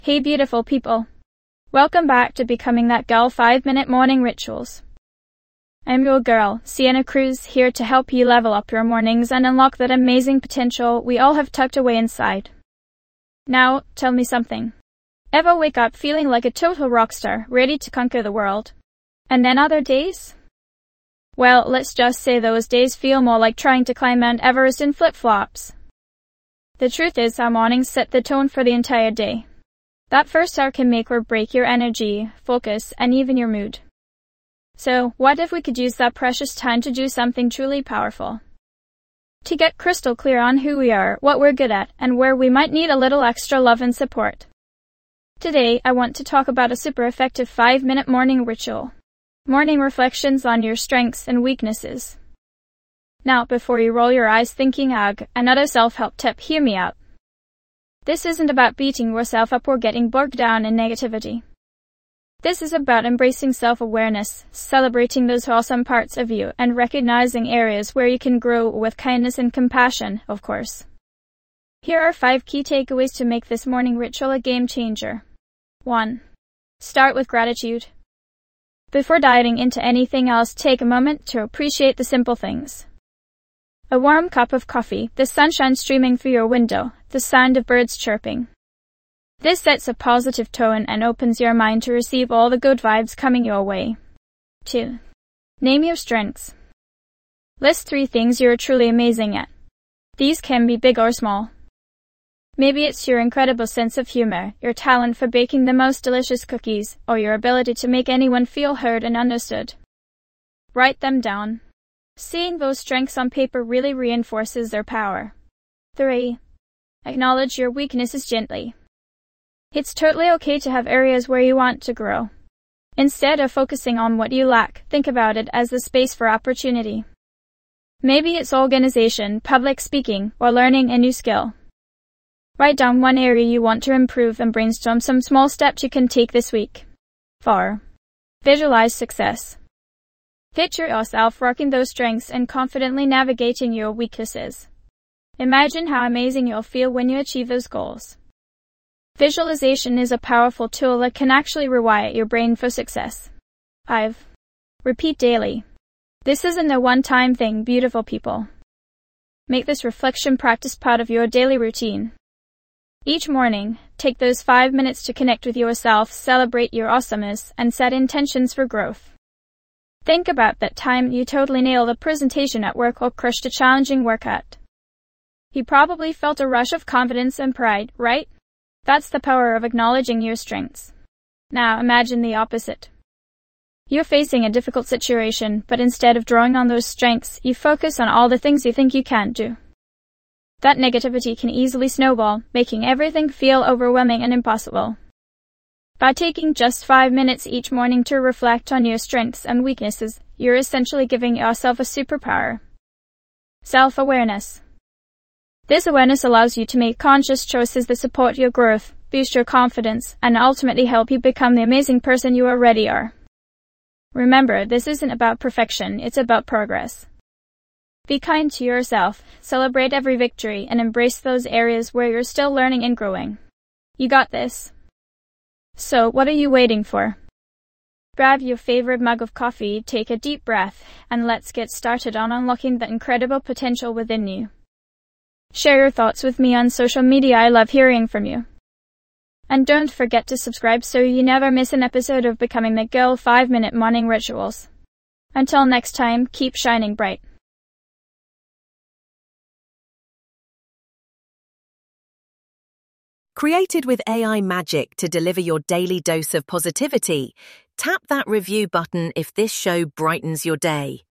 Hey beautiful people. Welcome back to Becoming That Girl 5-Minute Morning Rituals. I'm your girl, Sienna Cruz, here to help you level up your mornings and unlock that amazing potential we all have tucked away inside. Now, tell me something. Ever wake up feeling like a total rock star, ready to conquer the world? And then other days? Well, let's just say those days feel more like trying to climb Mount Everest in flip-flops. The truth is, our mornings set the tone for the entire day. That first hour can make or break your energy, focus, and even your mood. So, what if we could use that precious time to do something truly powerful? To get crystal clear on who we are, what we're good at, and where we might need a little extra love and support. Today, I want to talk about a super effective 5-minute morning ritual. Morning reflections on your strengths and weaknesses. Now, before you roll your eyes thinking, ugh, another self-help tip, hear me out. This isn't about beating yourself up or getting bogged down in negativity. This is about embracing self-awareness, celebrating those awesome parts of you, and recognizing areas where you can grow with kindness and compassion, of course. Here are 5 key takeaways to make this morning ritual a game changer. 1. Start with gratitude. Before diving into anything else, take a moment to appreciate the simple things. A warm cup of coffee, the sunshine streaming through your window, the sound of birds chirping. This sets a positive tone and opens your mind to receive all the good vibes coming your way. 2. Name your strengths. List 3 things you're truly amazing at. These can be big or small. Maybe it's your incredible sense of humor, your talent for baking the most delicious cookies, or your ability to make anyone feel heard and understood. Write them down. Seeing those strengths on paper really reinforces their power. 3. Acknowledge your weaknesses gently. It's totally okay to have areas where you want to grow. Instead of focusing on what you lack, think about it as the space for opportunity. Maybe it's organization, public speaking, or learning a new skill. Write down one area you want to improve and brainstorm some small steps you can take this week. 4. Visualize success. Picture yourself rocking those strengths and confidently navigating your weaknesses. Imagine how amazing you'll feel when you achieve those goals. Visualization is a powerful tool that can actually rewire your brain for success. 5. Repeat daily. This isn't a one-time thing, beautiful people. Make this reflection practice part of your daily routine. Each morning, take those 5 minutes to connect with yourself, celebrate your awesomeness, and set intentions for growth. Think about that time you totally nailed a presentation at work or crushed a challenging workout. You probably felt a rush of confidence and pride, right? That's the power of acknowledging your strengths. Now imagine the opposite. You're facing a difficult situation, but instead of drawing on those strengths, you focus on all the things you think you can't do. That negativity can easily snowball, making everything feel overwhelming and impossible. By taking just 5 minutes each morning to reflect on your strengths and weaknesses, you're essentially giving yourself a superpower. Self-awareness. This awareness allows you to make conscious choices that support your growth, boost your confidence, and ultimately help you become the amazing person you already are. Remember, this isn't about perfection, it's about progress. Be kind to yourself, celebrate every victory, and embrace those areas where you're still learning and growing. You got this. So, what are you waiting for? Grab your favorite mug of coffee, take a deep breath, and let's get started on unlocking the incredible potential within you. Share your thoughts with me on social media, I love hearing from you. And don't forget to subscribe so you never miss an episode of Becoming That Girl 5-Minute Morning Rituals. Until next time, keep shining bright. Created with AI magic to deliver your daily dose of positivity, tap that review button if this show brightens your day.